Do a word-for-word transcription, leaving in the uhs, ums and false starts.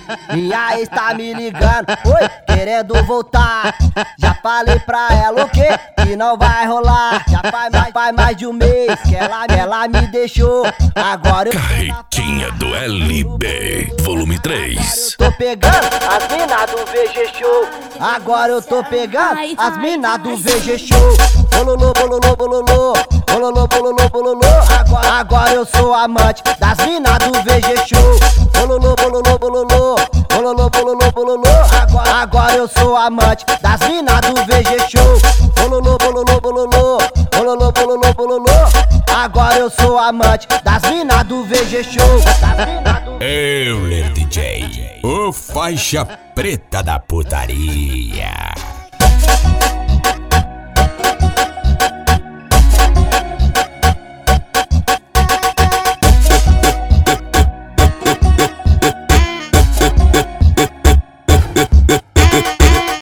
Minha ex tá me ligando, oi, querendo voltar. Já falei pra ela o quê? Que não vai rolar. Já faz, já faz mais de um mês que ela, ela me deixou. Agora eu Carretinha do L B, volume três. tô pegando as minas do V G Show. Agora eu tô pegando as minas do V G Show. Bololô, bololô, bololô, bololô, bololô, bololô. Agora, agora eu sou amante das minas do V G Show. Bololô, bololô, bololô, bololô, bololô, bololô. Agora, agora eu sou amante das minas do V G Show. Bololô, bololô, bololô, bololô, bololô, bololô. Agora eu sou amante das minas do V G Show. Euler D J, o faixa preta da putaria.